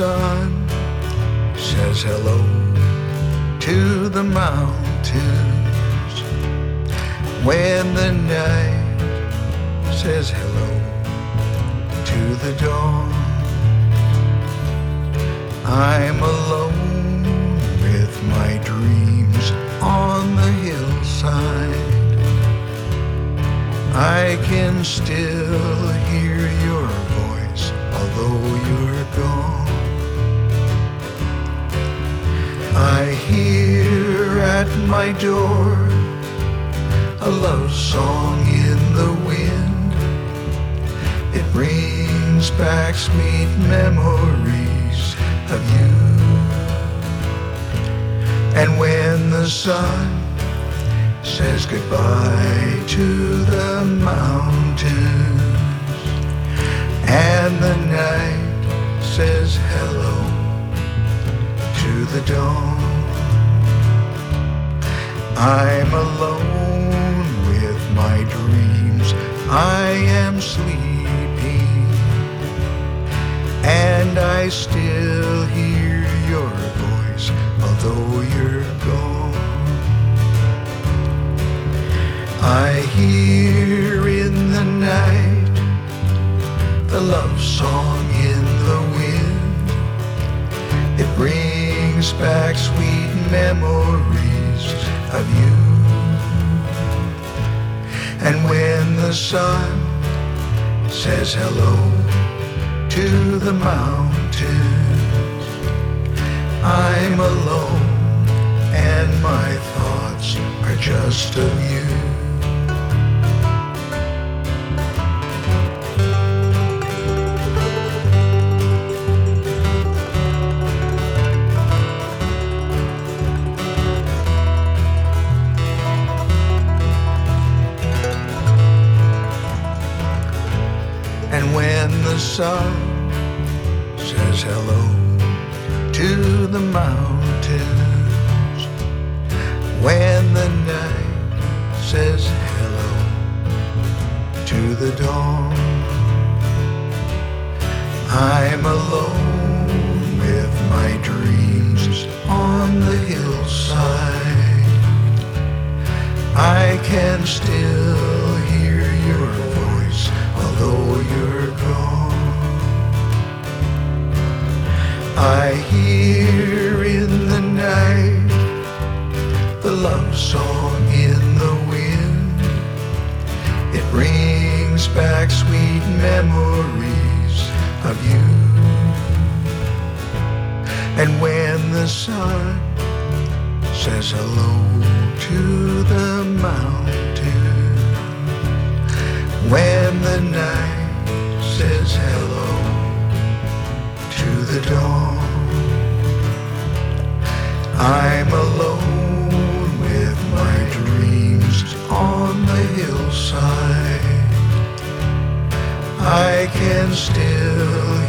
sun says hello to the mountains, when the night says hello to the dawn, I'm alone with my dreams on the hillside. I can still hear your voice, although you're gone. I hear at my door a love song in the wind. It brings back sweet memories of you. And when the sun says goodbye to the mountains, and the night says hello to the dawn, I'm alone with my dreams. I am sleeping, and I still hear your voice, although you're gone. I hear in the night the love song in the wind. It brings back sweet memories of you. And when the sun says hello to the mountains, I'm alone and my thoughts are just of you. And when the sun says hello to the mountains, when the night says hello to the dawn, I'm alone with my dreams on the hillside. I can still hear your voice, although you're gone. I hear in the night the love song in the wind. It brings back sweet memories of you. And when the sun says hello to the mountains, when the night says hello to the dawn, I'm alone with my dreams on the hillside. I can still